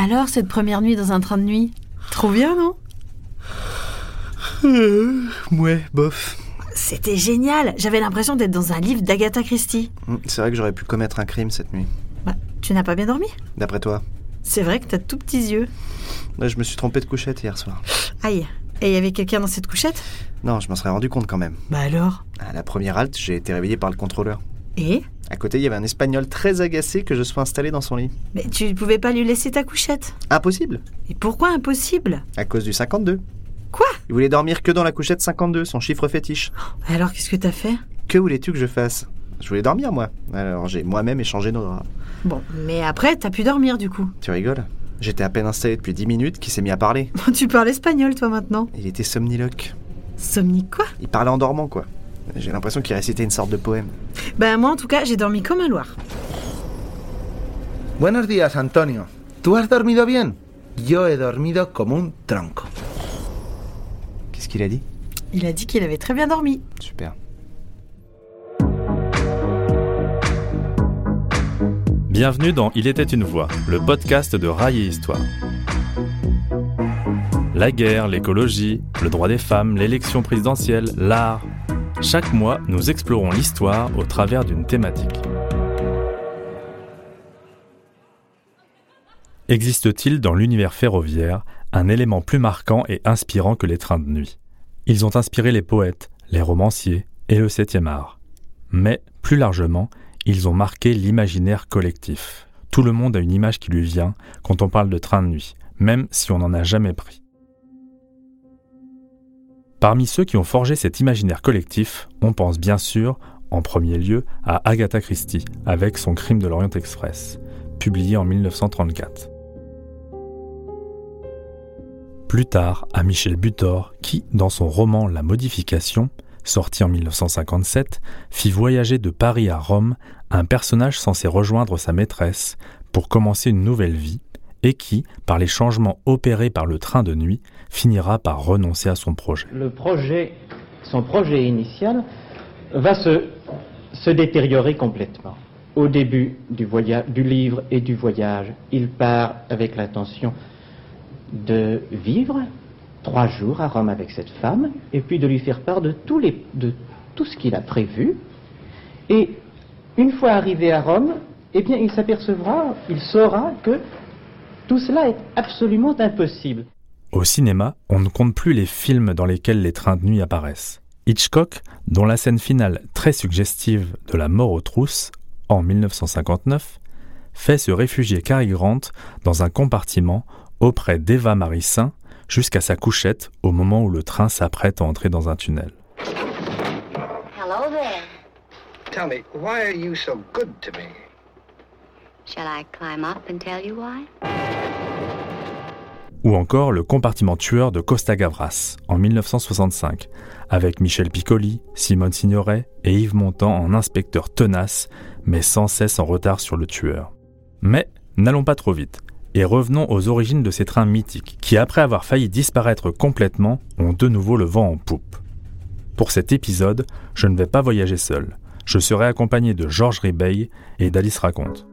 Alors, cette première nuit dans un train de nuit? Trop bien, non? Ouais, bof. C'était génial. J'avais l'impression d'être dans un livre d'Agatha Christie. C'est vrai que j'aurais pu commettre un crime cette nuit. Bah, tu n'as pas bien dormi? D'après toi? C'est vrai que t'as de tout petits yeux. Ouais, je me suis trompé de couchette hier soir. Aïe. Et il y avait quelqu'un dans cette couchette? Non, je m'en serais rendu compte quand même. Bah alors? À la première halte, j'ai été réveillé par le contrôleur. Et? À côté, il y avait un Espagnol très agacé que je sois installé dans son lit. Mais tu ne pouvais pas lui laisser ta couchette? Impossible. Et pourquoi impossible? À cause du 52. Quoi? Il voulait dormir que dans la couchette 52, son chiffre fétiche. Alors qu'est-ce que t'as fait? Que voulais-tu que je fasse? Je voulais dormir, moi. Alors j'ai moi-même échangé nos draps. Bon, mais après, t'as pu dormir du coup. Tu rigoles? J'étais à peine installé depuis 10 minutes qu'il s'est mis à parler. Tu parles espagnol toi maintenant? Il était somniloque. Somnique quoi? Il parlait en dormant, quoi. J'ai l'impression qu'il récitait une sorte de poème. Ben moi en tout cas, j'ai dormi comme un loir. Buenos días, Antonio. ¿Tú has dormido bien? Yo he dormido como un tronco. Qu'est-ce qu'il a dit? Il a dit qu'il avait très bien dormi. Super. Bienvenue dans Il était une voix, le podcast de Rail et Histoire. La guerre, l'écologie, le droit des femmes, l'élection présidentielle, l'art. Chaque mois, nous explorons l'histoire au travers d'une thématique. Existe-t-il dans l'univers ferroviaire un élément plus marquant et inspirant que les trains de nuit? Ils ont inspiré les poètes, les romanciers et le 7e art. Mais, plus largement, ils ont marqué l'imaginaire collectif. Tout le monde a une image qui lui vient quand on parle de train de nuit, même si on n'en a jamais pris. Parmi ceux qui ont forgé cet imaginaire collectif, on pense bien sûr, en premier lieu, à Agatha Christie, avec son Crime de l'Orient Express, publié en 1934. Plus tard, à Michel Butor, qui, dans son roman La Modification, sorti en 1957, fit voyager de Paris à Rome un personnage censé rejoindre sa maîtresse pour commencer une nouvelle vie et qui, par les changements opérés par le train de nuit, finira par renoncer à son projet. Son projet initial va se détériorer complètement. Au début du livre et du voyage, il part avec l'intention de vivre 3 jours à Rome avec cette femme, et puis de lui faire part de tout ce qu'il a prévu. Et une fois arrivé à Rome, eh bien, il saura que tout cela est absolument impossible. Au cinéma, on ne compte plus les films dans lesquels les trains de nuit apparaissent. Hitchcock, dont la scène finale très suggestive de la mort aux trousses, en 1959, fait se réfugier Cary Grant dans un compartiment auprès d'Eva Marie Saint, jusqu'à sa couchette au moment où le train s'apprête à entrer dans un tunnel. Hello there. Tell me, why are you so good to me? Shall I climb up and tell you why? Ou encore le compartiment tueur de Costa Gavras, en 1965, avec Michel Piccoli, Simone Signoret et Yves Montand en inspecteur tenace, mais sans cesse en retard sur le tueur. Mais n'allons pas trop vite. Et revenons aux origines de ces trains mythiques, qui après avoir failli disparaître complètement, ont de nouveau le vent en poupe. Pour cet épisode, je ne vais pas voyager seul. Je serai accompagné de Georges Ribeil et d'Alice Raconte.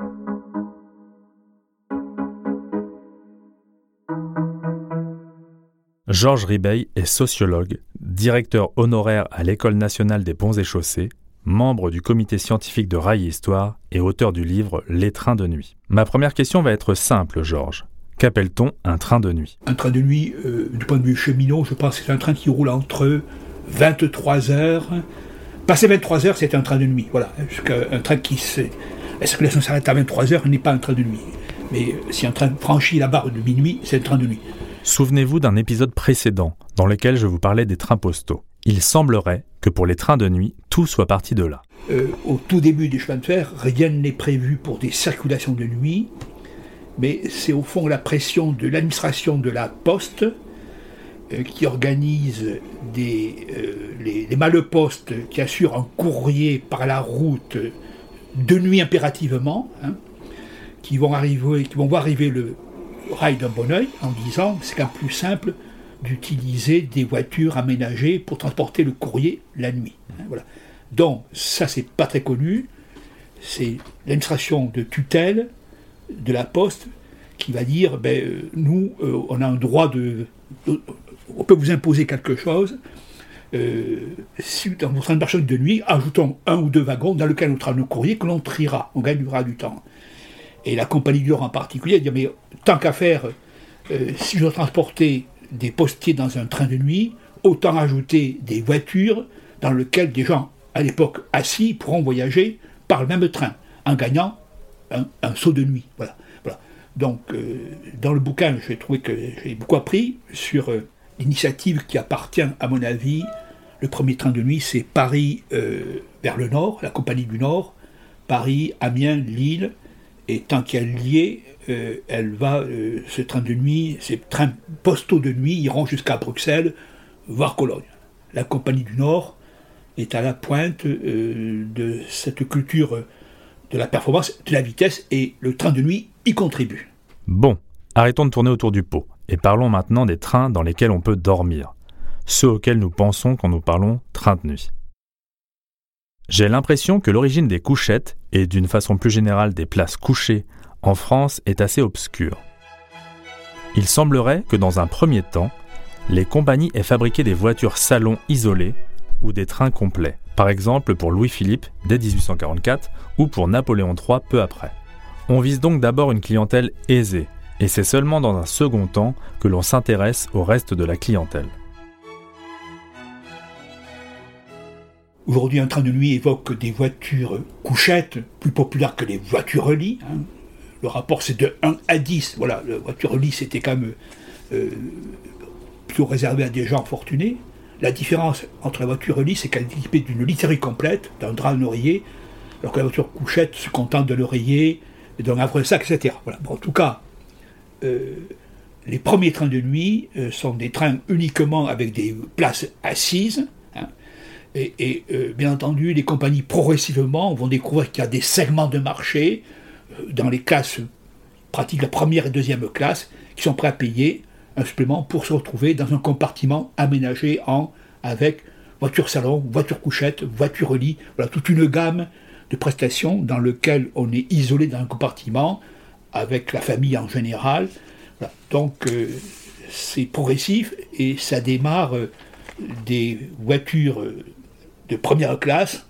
Georges Ribeil est sociologue, directeur honoraire à l'École nationale des ponts et chaussées, membre du comité scientifique de Rail et Histoire et auteur du livre « Les trains de nuit ». Ma première question va être simple, Georges. Qu'appelle-t-on un train de nuit? Un train de nuit, du point de vue cheminot, je pense que c'est un train qui roule entre 23 heures. Passé 23 heures, c'est un train de nuit. Voilà. Un train la circulation s'arrête à 23 heures n'est pas un train de nuit. Mais si un train franchit la barre de minuit, c'est un train de nuit. Souvenez-vous d'un épisode précédent dans lequel je vous parlais des trains postaux. Il semblerait que pour les trains de nuit, tout soit parti de là. Au tout début des chemins de fer, rien n'est prévu pour des circulations de nuit, mais c'est au fond la pression de l'administration de la Poste qui organise les malle-postes qui assurent un courrier par la route de nuit impérativement, qui vont voir arriver le rail d'un bon oeil en disant que c'est quand même plus simple d'utiliser des voitures aménagées pour transporter le courrier la nuit. Voilà. Donc, ça, c'est pas très connu. C'est l'administration de tutelle de la Poste qui va dire, nous, on a un droit on peut vous imposer quelque chose. Si dans votre train de marchandise de nuit, ajoutons 1 ou 2 wagons dans lequel on sera nos courriers que l'on triera, on gagnera du temps. Et la Compagnie du Nord en particulier dit, mais tant qu'à faire, si je dois transporter des postiers dans un train de nuit, autant ajouter des voitures dans lesquelles des gens, à l'époque assis, pourront voyager par le même train, en gagnant un saut de nuit. Voilà. Donc, dans le bouquin, j'ai trouvé que j'ai beaucoup appris sur l'initiative qui appartient, à mon avis. Le premier train de nuit, c'est Paris vers le nord, la Compagnie du Nord, Paris, Amiens, Lille, et tant qu'elle y est, ce train de nuit, ces trains postaux de nuit iront jusqu'à Bruxelles, voire Cologne. La Compagnie du Nord est à la pointe de cette culture de la performance, de la vitesse, et le train de nuit y contribue. Bon, arrêtons de tourner autour du pot, et parlons maintenant des trains dans lesquels on peut dormir, ceux auxquels nous pensons quand nous parlons train de nuit. J'ai l'impression que l'origine des couchettes, et d'une façon plus générale des places couchées, en France est assez obscure. Il semblerait que dans un premier temps, les compagnies aient fabriqué des voitures salons isolées ou des trains complets, par exemple pour Louis-Philippe dès 1844 ou pour Napoléon III peu après. On vise donc d'abord une clientèle aisée, et c'est seulement dans un second temps que l'on s'intéresse au reste de la clientèle. Aujourd'hui, un train de nuit évoque des voitures couchettes, plus populaires que les voitures-lits. Le rapport, c'est de 1 à 10. Voilà, la voiture-lit, c'était quand même plutôt réservé à des gens fortunés. La différence entre la voiture-lit, c'est qu'elle est équipée d'une literie complète, d'un drap, un oreiller, alors que la voiture couchette se contente de l'oreiller, d'un havre-sac, etc. Voilà. Bon, en tout cas, les premiers trains de nuit sont des trains uniquement avec des places assises. Et bien entendu, les compagnies progressivement vont découvrir qu'il y a des segments de marché dans les classes pratiques, la première et deuxième classe, qui sont prêts à payer un supplément pour se retrouver dans un compartiment aménagé avec voiture salon, voiture couchette, voiture lit, voilà, toute une gamme de prestations dans lequel on est isolé dans un compartiment avec la famille en général. Voilà. Donc c'est progressif et ça démarre des voitures de première classe.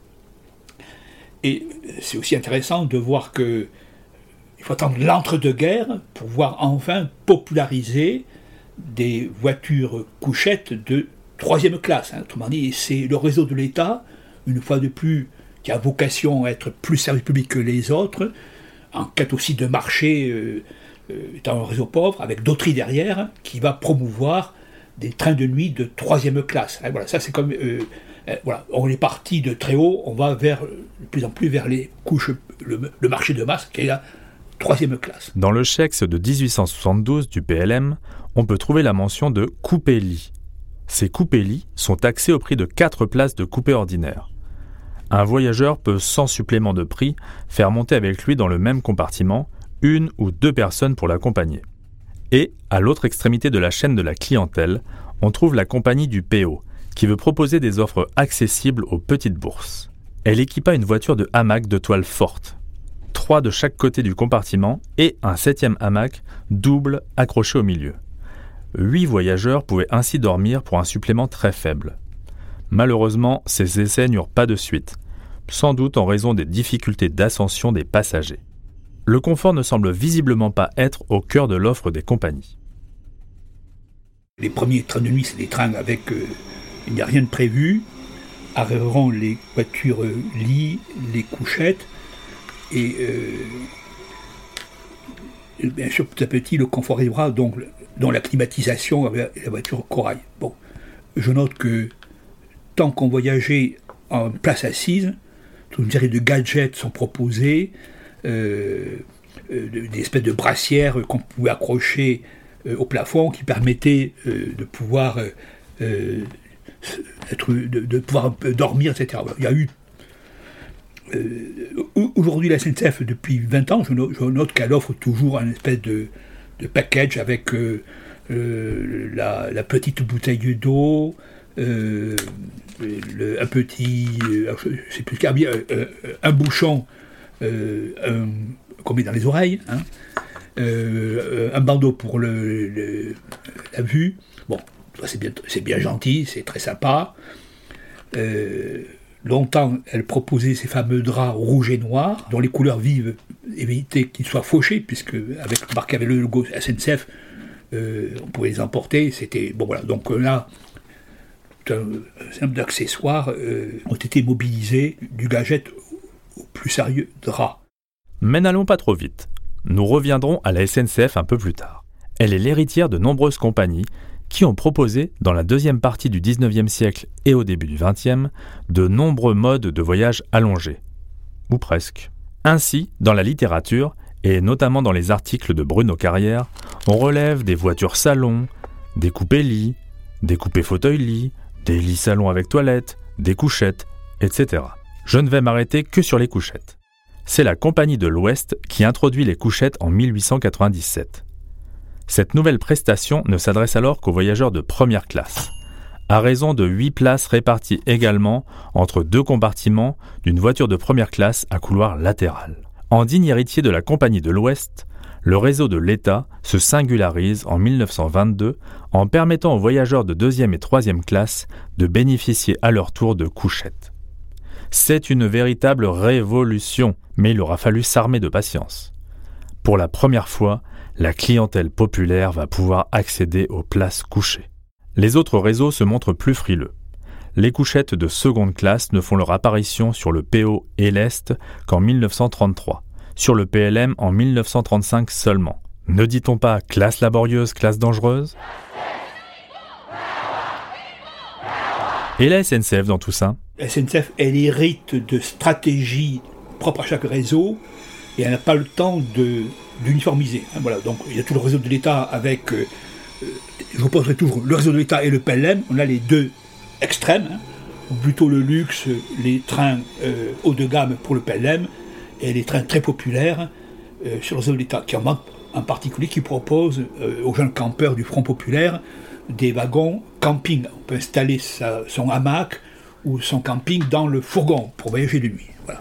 Et c'est aussi intéressant de voir qu'il faut attendre l'entre-deux-guerres pour voir enfin populariser des voitures couchettes de troisième classe. Autrement dit, c'est le réseau de l'État, une fois de plus, qui a vocation à être plus service public que les autres, en quête aussi de marché, étant un réseau pauvre, avec d'autres derrière, qui va promouvoir des trains de nuit de troisième classe. Voilà, ça c'est comme... voilà, on est parti de très haut, on va de plus en plus vers les couches, le marché de masse, qui est la troisième classe. Dans le Schex de 1872 du PLM, on peut trouver la mention de coupé-lit. Ces coupé-lits sont taxés au prix de 4 places de coupé ordinaire. Un voyageur peut, sans supplément de prix, faire monter avec lui dans le même compartiment 1 ou 2 personnes pour l'accompagner. Et, à l'autre extrémité de la chaîne de la clientèle, on trouve la compagnie du PO, qui veut proposer des offres accessibles aux petites bourses. Elle équipa une voiture de hamac de toile forte, 3 de chaque côté du compartiment et un 7e hamac double accroché au milieu. 8 voyageurs pouvaient ainsi dormir pour un supplément très faible. Malheureusement, ces essais n'eurent pas de suite, sans doute en raison des difficultés d'ascension des passagers. Le confort ne semble visiblement pas être au cœur de l'offre des compagnies. Les premiers trains de nuit, c'est des trains avec... il n'y a rien de prévu. Arriveront les voitures lits, les couchettes, et bien sûr, petit à petit, le confort arrivera, donc dans la climatisation avec la voiture corail. Bon, je note que tant qu'on voyageait en place assise, toute une série de gadgets sont proposés, des espèces de brassières qu'on pouvait accrocher au plafond qui permettaient de pouvoir pouvoir dormir, etc. Il y a eu aujourd'hui la SNCF depuis 20 ans, je note qu'elle offre toujours un espèce de package avec la petite bouteille d'eau, un petit, je sais plus, un bouchon qu'on met dans les oreilles, un bandeau pour la vue. Bon, c'est bien gentil, c'est très sympa. Longtemps, elle proposait ces fameux draps rouges et noirs, dont les couleurs vives évitaient qu'ils soient fauchés, puisque avec marqué avec le logo SNCF, on pouvait les emporter. C'était bon, voilà. Donc là, un certain nombre d'accessoires ont été mobilisés, du gadget au plus sérieux drap. Mais n'allons pas trop vite. Nous reviendrons à la SNCF un peu plus tard. Elle est l'héritière de nombreuses compagnies qui ont proposé, dans la deuxième partie du XIXe siècle et au début du XXe, de nombreux modes de voyage allongés. Ou presque. Ainsi, dans la littérature, et notamment dans les articles de Bruno Carrière, on relève des voitures salons, des coupés-lits, des coupés-fauteuils-lits, des lits salons avec toilettes, des couchettes, etc. Je ne vais m'arrêter que sur les couchettes. C'est la Compagnie de l'Ouest qui introduit les couchettes en 1897. Cette nouvelle prestation ne s'adresse alors qu'aux voyageurs de première classe, à raison de 8 places réparties également entre 2 compartiments d'une voiture de première classe à couloir latéral. En digne héritier de la Compagnie de l'Ouest, le réseau de l'État se singularise en 1922 en permettant aux voyageurs de 2e et 3e classe de bénéficier à leur tour de couchettes. C'est une véritable révolution, mais il aura fallu s'armer de patience. Pour la première fois, la clientèle populaire va pouvoir accéder aux places couchées. Les autres réseaux se montrent plus frileux. Les couchettes de seconde classe ne font leur apparition sur le PO et l'Est qu'en 1933, sur le PLM en 1935 seulement. Ne dit-on pas classe laborieuse, classe dangereuse ? Et la SNCF dans tout ça ? La SNCF, elle hérite de stratégies propres à chaque réseau et elle n'a pas le temps d'uniformiser. Voilà, donc il y a tout le réseau de l'État avec, je vous poserai toujours, le réseau de l'État et le PLM. On a les deux extrêmes, ou plutôt le luxe, les trains haut de gamme pour le PLM et les trains très populaires sur le réseau de l'État, qui en particulier qui propose aux jeunes campeurs du Front populaire des wagons camping. On peut installer son hamac ou son camping dans le fourgon pour voyager de nuit. Voilà.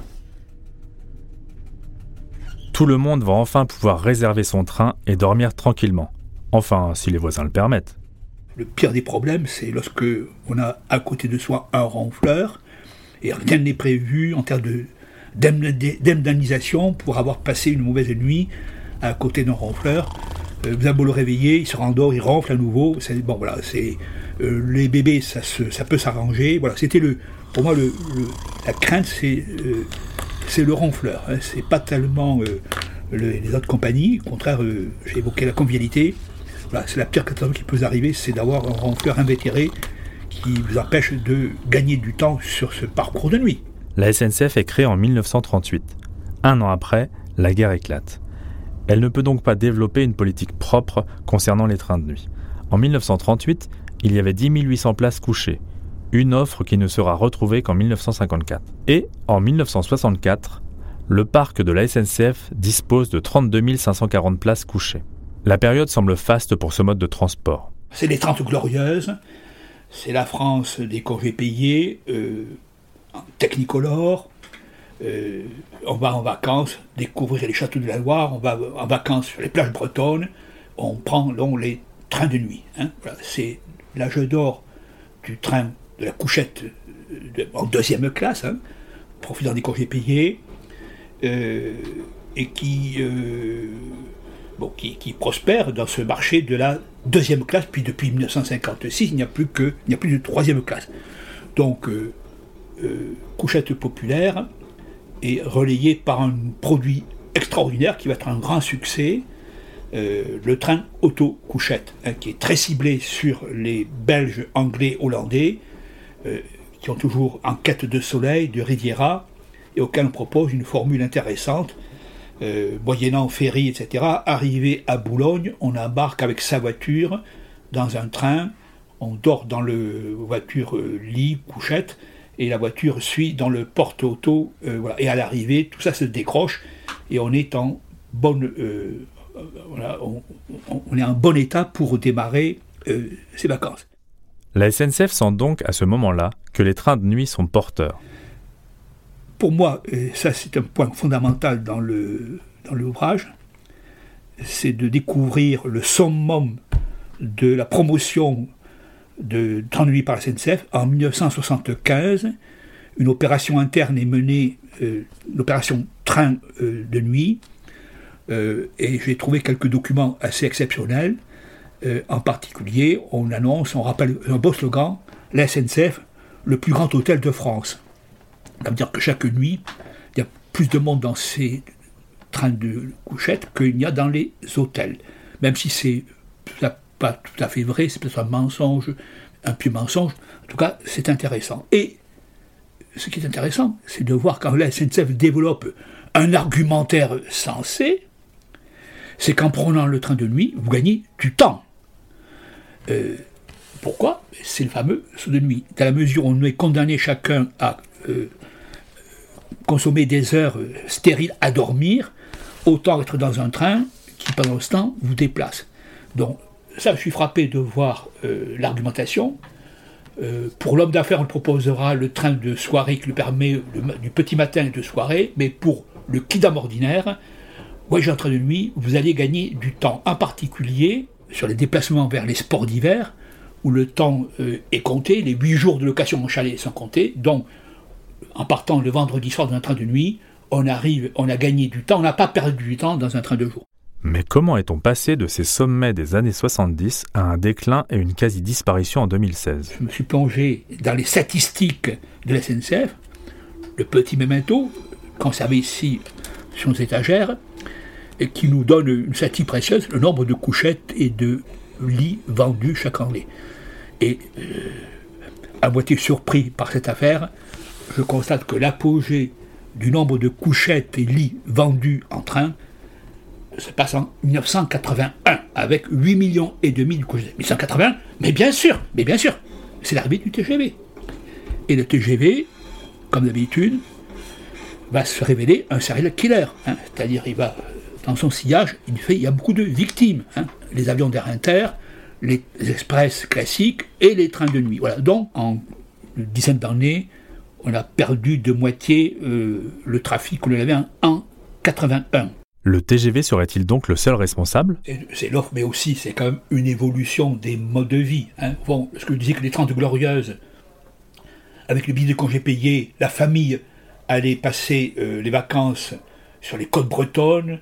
Tout le monde va enfin pouvoir réserver son train et dormir tranquillement. Enfin, si les voisins le permettent. Le pire des problèmes, c'est lorsque on a à côté de soi un ronfleur et rien n'est prévu en termes d'indemnisation pour avoir passé une mauvaise nuit à côté d'un ronfleur. Vous avez beau le réveiller, il se rendort, il ronfle à nouveau. Bon, voilà, les bébés, ça peut s'arranger. Voilà, c'était pour moi la crainte, c'est le ronfleur. Hein, c'est pas tellement les autres compagnies. Au contraire, j'ai évoqué la convivialité. Voilà, c'est la pire catastrophe qui peut vous arriver, c'est d'avoir un ronfleur invétéré qui vous empêche de gagner du temps sur ce parcours de nuit. La SNCF est créée en 1938. Un an après, la guerre éclate. Elle ne peut donc pas développer une politique propre concernant les trains de nuit. En 1938, il y avait 10 800 places couchées, une offre qui ne sera retrouvée qu'en 1954. Et en 1964, le parc de la SNCF dispose de 32 540 places couchées. La période semble faste pour ce mode de transport. C'est les 30 glorieuses, c'est la France des congés payés, en technicolor. On va en vacances découvrir les châteaux de la Loire, on va en vacances sur les plages bretonnes, on prend les trains de nuit. Hein. Voilà, c'est l'âge d'or du train de la couchette en deuxième classe, hein, profitant des congés payés, et qui prospère dans ce marché de la deuxième classe, puis depuis 1956, il n'y a plus de troisième classe. Donc, couchette populaire, est relayé par un produit extraordinaire qui va être un grand succès, le train auto-couchette, hein, qui est très ciblé sur les Belges, Anglais, Hollandais, qui ont toujours en quête de soleil, de Riviera, et auquel on propose une formule intéressante, moyennant ferry, etc. Arrivé à Boulogne, on embarque avec sa voiture dans un train, on dort dans le voiture lit, couchette, et la voiture suit dans le porte-auto, voilà. Et à l'arrivée, tout ça se décroche, et on est en bonne, on est en bon état pour démarrer ses vacances. La SNCF sent donc à ce moment-là que les trains de nuit sont porteurs. Pour moi, ça c'est un point fondamental dans l'ouvrage, c'est de découvrir le summum de la promotion de train de nuit par la SNCF. En 1975, une opération interne est menée, l'opération train de nuit, et j'ai trouvé quelques documents assez exceptionnels. En particulier, on rappelle un beau slogan, la SNCF, le plus grand hôtel de France. Ça veut dire que chaque nuit, il y a plus de monde dans ces trains de couchette qu'il y a dans les hôtels. Même si c'est pas tout à fait vrai, c'est peut-être un mensonge, un pieux mensonge. En tout cas, c'est intéressant. Et ce qui est intéressant, c'est de voir quand la SNCF développe un argumentaire sensé, c'est qu'en prenant le train de nuit, vous gagnez du temps. Pourquoi ? C'est le fameux saut de nuit. Dans la mesure où on est condamné chacun à consommer des heures stériles à dormir, autant être dans un train qui, pendant ce temps, vous déplace. Donc, ça, je suis frappé de voir l'argumentation. Pour l'homme d'affaires, on proposera le train de soirée qui lui permet du petit matin et de soirée, mais pour le kidam ordinaire, voyager en train de nuit, vous allez gagner du temps, en particulier sur les déplacements vers les sports d'hiver, où le temps est compté, les 8 jours de location en chalet sont comptés, donc en partant le vendredi soir dans un train de nuit, on a gagné du temps, on n'a pas perdu du temps dans un train de jour. Mais comment est-on passé de ces sommets des années 70 à un déclin et une quasi-disparition en 2016 ? Je me suis plongé dans les statistiques de la SNCF, le petit memento, conservé ici sur nos étagères, et qui nous donne une statistique précieuse, le nombre de couchettes et de lits vendus chaque année. Et à moitié surpris par cette affaire, je constate que l'apogée du nombre de couchettes et lits vendus en train se passe en 1981, avec 8,5 millions de couchettes. 1980, mais bien sûr, c'est l'arrivée du TGV. Et le TGV, comme d'habitude, va se révéler un serial killer. C'est-à-dire, il va, dans son sillage, il y a beaucoup de victimes. Les avions d'Air Inter, les express classiques et les trains de nuit. Voilà. Donc, en une dizaine d'années, on a perdu de moitié le trafic qu'on avait en 81. Le TGV serait-il donc le seul responsable ? C'est l'offre, mais aussi c'est quand même une évolution des modes de vie. Bon, ce que je disais que les 30 Glorieuses, avec le billet de congé payé, la famille allait passer les vacances sur les côtes bretonnes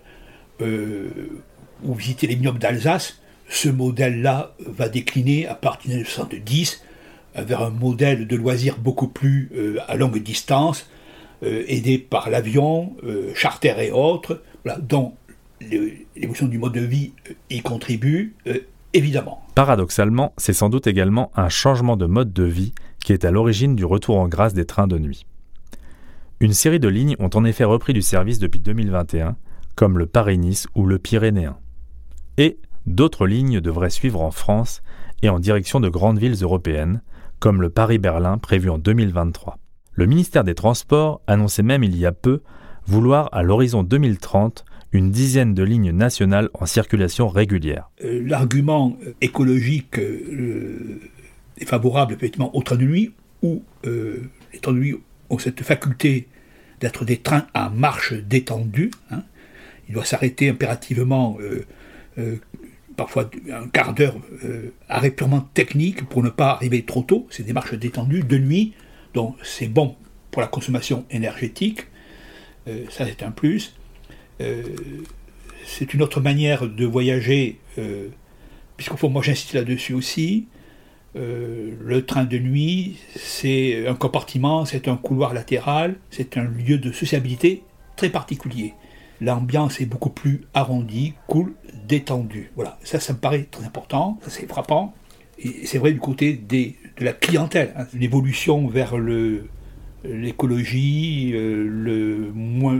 ou visiter les vignobles d'Alsace. Ce modèle-là va décliner à partir des années 70 vers un modèle de loisirs beaucoup plus à longue distance, aidé par l'avion, charter et autres. Voilà, donc l'évolution du mode de vie y contribue, évidemment. Paradoxalement, c'est sans doute également un changement de mode de vie qui est à l'origine du retour en grâce des trains de nuit. Une série de lignes ont en effet repris du service depuis 2021, comme le Paris-Nice ou le Pyrénéen. Et d'autres lignes devraient suivre en France et en direction de grandes villes européennes, comme le Paris-Berlin prévu en 2023. Le ministère des Transports annonçait même il y a peu vouloir à l'horizon 2030 une dizaine de lignes nationales en circulation régulière. L'argument écologique est favorable effectivement aux trains de nuit, où les trains de nuit ont cette faculté d'être des trains à marche détendue. Il doit s'arrêter impérativement, parfois un quart d'heure, arrêt purement technique pour ne pas arriver trop tôt. C'est des marches détendues de nuit, donc c'est bon pour la consommation énergétique. Ça c'est un plus. C'est une autre manière de voyager, puisqu'au fond, moi j'insiste là-dessus aussi. Le train de nuit, c'est un compartiment, c'est un couloir latéral, c'est un lieu de sociabilité très particulier. L'ambiance est beaucoup plus arrondie, cool, détendue. Voilà, ça me paraît très important, ça c'est frappant. Et c'est vrai du côté de la clientèle, une évolution vers l'écologie, le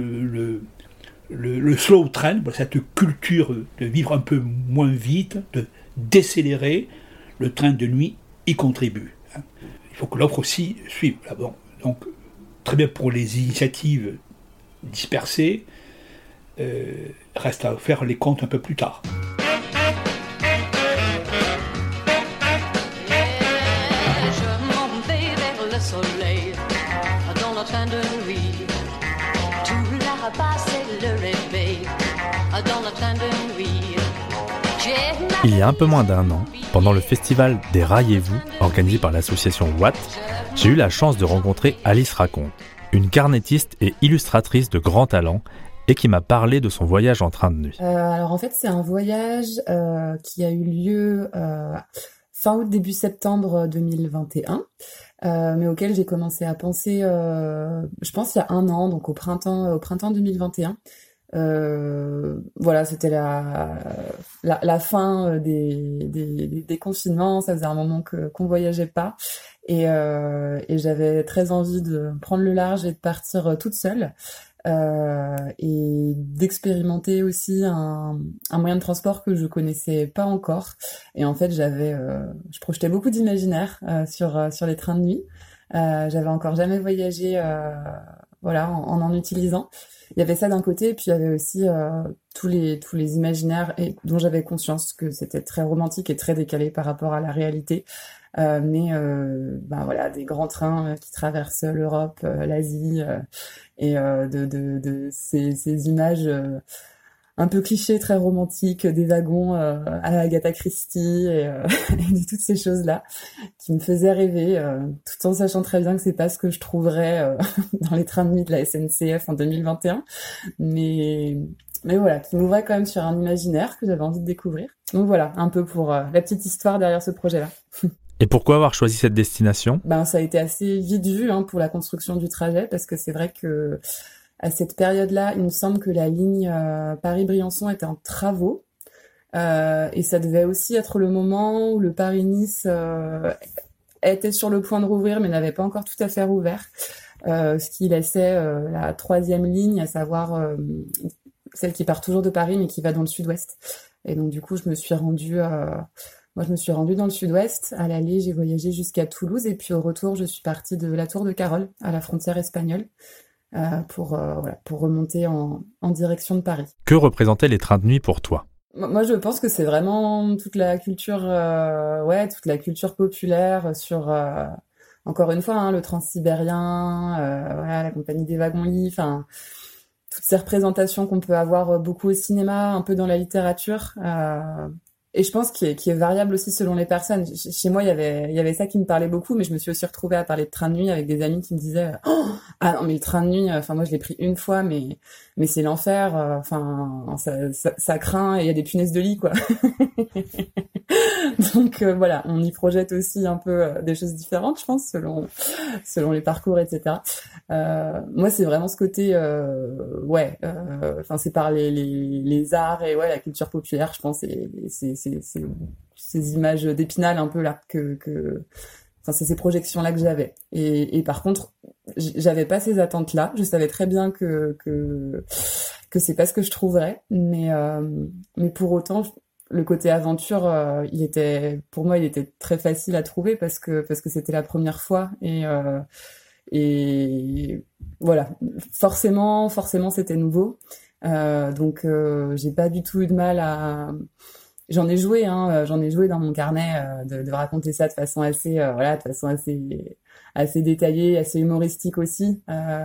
slow train, cette culture de vivre un peu moins vite, de décélérer. Le train de nuit y contribue. Il faut que l'offre aussi suive. Bon, donc, très bien pour les initiatives dispersées, reste à faire les comptes un peu plus tard. Je m'en vais vers le soleil dans le train de nuit. Tout là-bas c'est le réveil dans le train de nuit. il y a un peu moins d'1 an, pendant le festival Déraillez-vous, organisé par l'association Watt, j'ai eu la chance de rencontrer Alice Raconte, une carnettiste et illustratrice de grand talent, et qui m'a parlé de son voyage en train de nuit. Alors en fait, c'est un voyage qui a eu lieu fin août, début septembre 2021, mais auquel j'ai commencé à penser, je pense, il y a 1 an, donc au printemps 2021. Voilà, c'était la fin des confinements. Ça faisait un moment qu'on voyageait pas, et j'avais très envie de prendre le large et de partir toute seule. Et d'expérimenter aussi un moyen de transport que je connaissais pas encore. Et en fait, je projetais beaucoup d'imaginaire sur les trains de nuit. J'avais encore jamais voyagé, voilà, en utilisant. Il y avait ça d'un côté, et puis il y avait aussi tous les imaginaires dont j'avais conscience que c'était très romantique et très décalé par rapport à la réalité. Mais voilà, des grands trains qui traversent l'Europe, l'Asie, et de ces images un peu clichés, très romantiques, des wagons à la Agatha Christie, et de toutes ces choses-là qui me faisaient rêver, tout en sachant très bien que c'est pas ce que je trouverais dans les trains de nuit de la SNCF en 2021, mais voilà, qui m'ouvrait quand même sur un imaginaire que j'avais envie de découvrir. Donc voilà, un peu pour la petite histoire derrière ce projet-là. Et pourquoi avoir choisi cette destination ? Ça a été assez vite vu pour la construction du trajet, parce que c'est vrai que à cette période-là, il me semble que la ligne Paris-Briançon était en travaux, et ça devait aussi être le moment où le Paris-Nice était sur le point de rouvrir, mais n'avait pas encore tout à fait rouvert, ce qui laissait la 3e ligne, à savoir celle qui part toujours de Paris, mais qui va dans le sud-ouest. Et donc du coup, je me suis rendue dans le sud-ouest. À l'aller, j'ai voyagé jusqu'à Toulouse, et puis au retour, je suis partie de la Tour de Carol, à la frontière espagnole, pour remonter en direction de Paris. Que représentaient les trains de nuit pour toi ? Moi, je pense que c'est vraiment toute la culture populaire sur, encore une fois, le transsibérien, la compagnie des wagons-lits, enfin, toutes ces représentations qu'on peut avoir beaucoup au cinéma, un peu dans la littérature. Et je pense qui est variable aussi selon les personnes. Chez moi, il y avait ça qui me parlait beaucoup, mais je me suis aussi retrouvée à parler de train de nuit avec des amis qui me disaient ah non, mais le train de nuit, moi je l'ai pris une fois, mais c'est l'enfer, ça craint, et il y a des punaises de lit, quoi. Donc voilà, on y projette aussi un peu des choses différentes, je pense, selon les parcours, etc. Moi, c'est vraiment ce côté c'est par les arts et la culture populaire, je pense, et ces images d'Épinal un peu là c'est ces projections là que j'avais, et par contre j'avais pas ces attentes là. Je savais très bien que c'est pas ce que je trouverais, mais pour autant le côté aventure, pour moi il était très facile à trouver, parce que c'était la première fois, et voilà, forcément c'était nouveau, donc j'ai pas du tout eu de mal à... J'en ai joué dans mon carnet, de raconter ça de façon assez assez détaillée, assez humoristique aussi,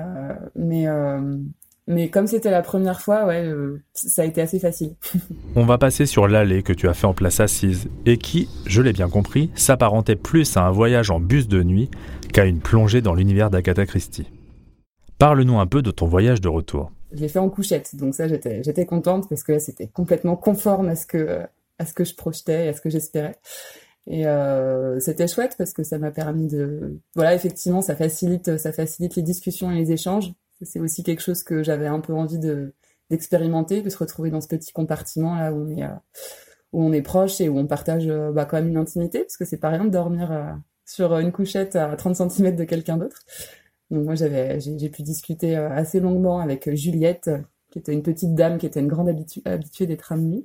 mais comme c'était la première fois, ça a été assez facile. On va passer sur l'allée que tu as fait en place assise, et qui, je l'ai bien compris, s'apparentait plus à un voyage en bus de nuit qu'à une plongée dans l'univers d'Agatha Christie. Parle-nous un peu de ton voyage de retour. Je l'ai fait en couchette, donc ça j'étais contente, parce que là c'était complètement conforme à ce que je projetais et à ce que j'espérais. Et c'était chouette, parce que ça m'a permis de... Voilà, effectivement, ça facilite les discussions et les échanges. C'est aussi quelque chose que j'avais un peu envie d'expérimenter, de se retrouver dans ce petit compartiment là où on est proche, et où on partage quand même une intimité, parce que c'est pas rien de dormir sur une couchette à 30 cm de quelqu'un d'autre. Donc moi j'ai pu discuter assez longuement avec Juliette, qui était une petite dame, qui était une grande habituée des trains de nuit.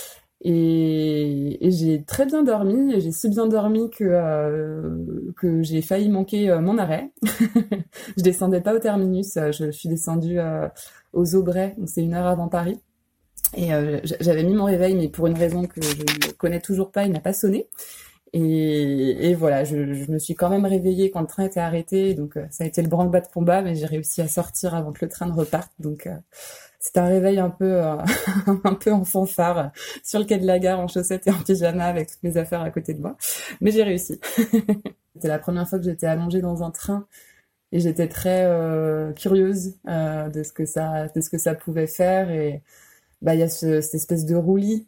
Et j'ai très bien dormi, et j'ai si bien dormi que j'ai failli manquer mon arrêt. Je descendais pas au terminus, je suis descendue aux Aubrais, donc c'est 1 heure avant Paris. Et j'avais mis mon réveil, mais pour une raison que je ne connais toujours pas, il n'a pas sonné. Et voilà, je me suis quand même réveillée quand le train était arrêté, donc ça a été le branle-bas de combat, mais j'ai réussi à sortir avant que le train ne reparte, donc c'était un réveil un peu un peu en fanfare sur le quai de la gare en chaussettes et en pyjama avec toutes mes affaires à côté de moi, mais j'ai réussi. C'était la première fois que j'étais allongée dans un train et j'étais très curieuse de ce que ça pouvait faire. Et il y a cette espèce de roulis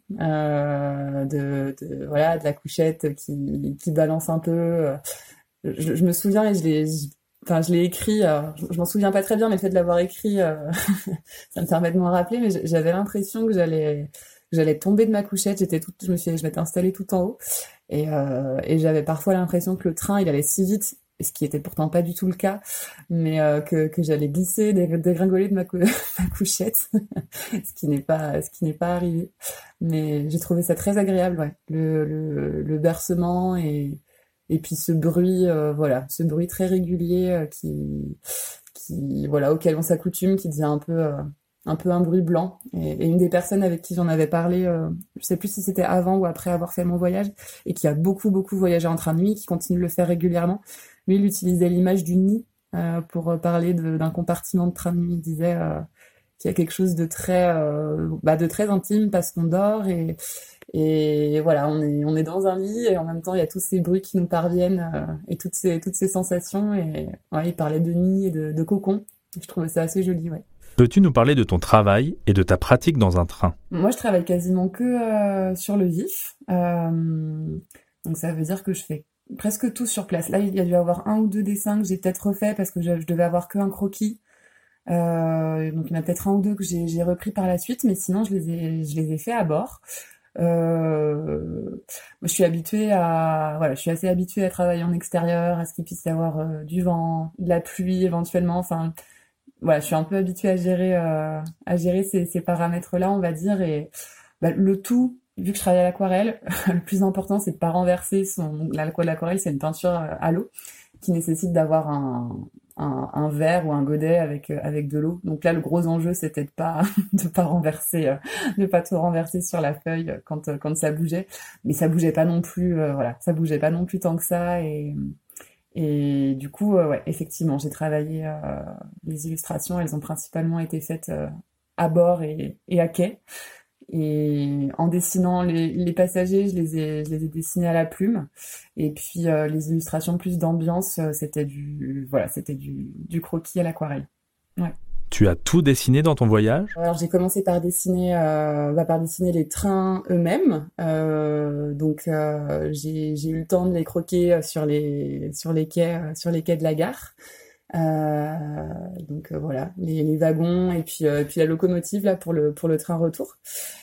de la couchette qui balance un peu. Je me souviens et je l'ai écrit, je m'en souviens pas très bien, mais le fait de l'avoir écrit, ça me permet de m'en rappeler, mais j'avais l'impression que j'allais tomber de ma couchette, je m'étais installée tout en haut, et j'avais parfois l'impression que le train, il allait si vite, ce qui était pourtant pas du tout le cas, mais que j'allais glisser, dégringoler de ma couchette, ce qui n'est pas arrivé. Mais j'ai trouvé ça très agréable, ouais, le bercement et puis ce bruit très régulier auquel on s'accoutume, qui devient un peu un bruit blanc. Et une des personnes avec qui j'en avais parlé, je sais plus si c'était avant ou après avoir fait mon voyage, et qui a beaucoup voyagé en train de nuit, qui continue de le faire régulièrement. Lui, il utilisait l'image du nid pour parler d'un compartiment de train de nuit. Il disait qu'il y a quelque chose de très intime parce qu'on dort et voilà, on est dans un lit et en même temps il y a tous ces bruits qui nous parviennent et toutes ces sensations. Et ouais, il parlait de nid et de cocon. Je trouvais ça assez joli, ouais. Peux-tu nous parler de ton travail et de ta pratique dans un train ? Moi, je travaille quasiment que sur le vif. Donc ça veut dire que je fais presque tout sur place. Là, il y a dû y avoir 1 ou 2 dessins que j'ai peut-être refait parce que je devais avoir que un croquis. Donc il y en a peut-être 1 ou 2 que j'ai repris par la suite, mais sinon je les ai fait à bord. Moi, je suis assez habituée à travailler en extérieur, à ce qu'il puisse y avoir du vent, de la pluie éventuellement. Enfin, voilà, je suis un peu habituée à gérer ces paramètres-là, on va dire. Et le tout, vu que je travaille à l'aquarelle, le plus important, c'est de pas renverser l'aquarelle, c'est une peinture à l'eau qui nécessite d'avoir un verre ou un godet avec de l'eau. Donc là, le gros enjeu, c'était de pas tout renverser sur la feuille quand ça bougeait. Mais ça bougeait pas non plus, ça bougeait pas non plus tant que ça. Et du coup, ouais, effectivement, j'ai travaillé les illustrations. Elles ont principalement été faites à bord et à quai. Et en dessinant les passagers, je les ai dessinés à la plume. Et puis les illustrations plus d'ambiance, c'était du croquis à l'aquarelle. Ouais. Tu as tout dessiné dans ton voyage ? Alors j'ai commencé par dessiner les trains eux-mêmes. Donc j'ai eu le temps de les croquer sur les quais de la gare. Donc voilà, les wagons et puis la locomotive là pour le train retour.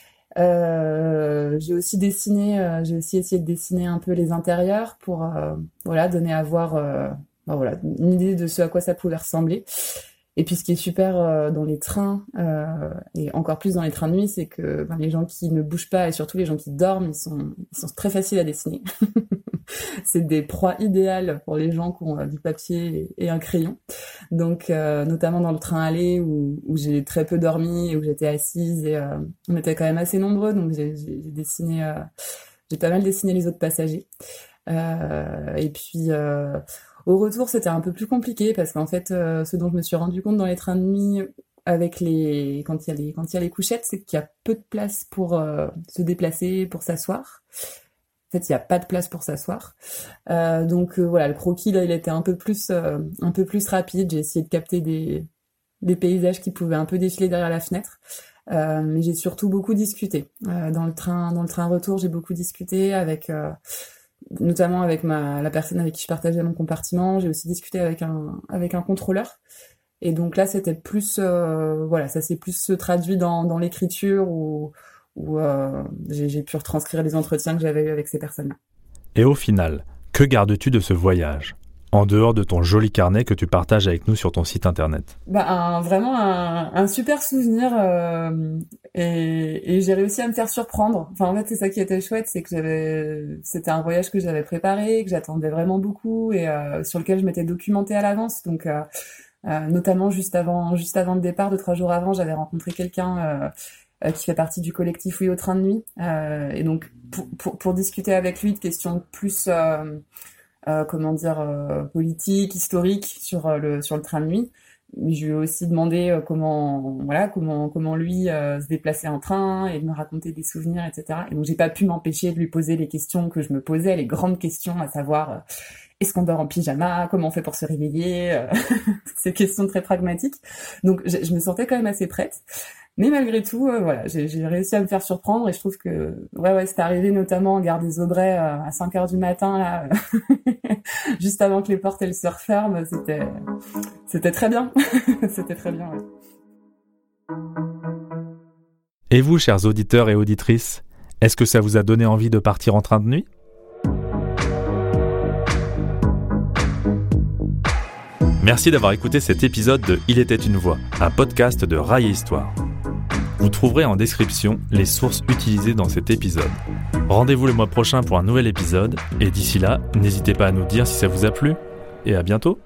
J'ai aussi essayé de dessiner un peu les intérieurs pour donner à voir une idée de ce à quoi ça pouvait ressembler. Et puis ce qui est super dans les trains et encore plus dans les trains de nuit, c'est que les gens qui ne bougent pas et surtout les gens qui dorment, ils sont très faciles à dessiner. C'est des proies idéales pour les gens qui ont du papier et un crayon. Donc notamment dans le train aller où j'ai très peu dormi et où j'étais assise et on était quand même assez nombreux, donc j'ai pas mal dessiné les autres passagers. Et puis au retour, c'était un peu plus compliqué parce qu'en fait, ce dont je me suis rendu compte dans les trains de nuit quand il y a les couchettes, c'est qu'il y a peu de place pour se déplacer, pour s'asseoir. En fait, il y a pas de place pour s'asseoir. Donc voilà, le croquis là, il était un peu plus rapide. J'ai essayé de capter des paysages qui pouvaient un peu défiler derrière la fenêtre. Mais j'ai surtout beaucoup discuté. Dans le train retour, j'ai beaucoup discuté notamment avec la personne avec qui je partageais mon compartiment. J'ai aussi discuté avec un contrôleur. Et donc là, c'était plus, ça s'est plus traduit dans l'écriture où j'ai pu retranscrire les entretiens que j'avais eu avec ces personnes-là. Et au final, que gardes-tu de ce voyage ? En dehors de ton joli carnet que tu partages avec nous sur ton site internet. Vraiment un super souvenir et j'ai réussi à me faire surprendre. Enfin, en fait, c'est ça qui était chouette, c'est que c'était un voyage que j'avais préparé, que j'attendais vraiment beaucoup et sur lequel je m'étais documentée à l'avance. Donc, notamment juste avant le départ, 2-3 jours avant, j'avais rencontré quelqu'un qui fait partie du collectif Oui au train de nuit. Et donc, pour discuter avec lui de questions plus politiques, historiques sur le train de nuit. je lui ai aussi demandé comment lui se déplaçait en train et de me raconter des souvenirs, etc. Et donc j'ai pas pu m'empêcher de lui poser les questions que je me posais, les grandes questions, à savoir est-ce qu'on dort en pyjama, comment on fait pour se réveiller, ces questions très pragmatiques. Donc je me sentais quand même assez prête. Mais malgré tout, j'ai réussi à me faire surprendre et je trouve que c'est arrivé notamment en gare des Aubrais à 5h du matin là, juste avant que les portes elles se referment, c'était très bien. C'était très bien. Ouais. Et vous, chers auditeurs et auditrices, est-ce que ça vous a donné envie de partir en train de nuit ? Merci d'avoir écouté cet épisode de Il était une voix, un podcast de Rail et Histoire. Vous trouverez en description les sources utilisées dans cet épisode. Rendez-vous le mois prochain pour un nouvel épisode, et d'ici là, n'hésitez pas à nous dire si ça vous a plu, et à bientôt.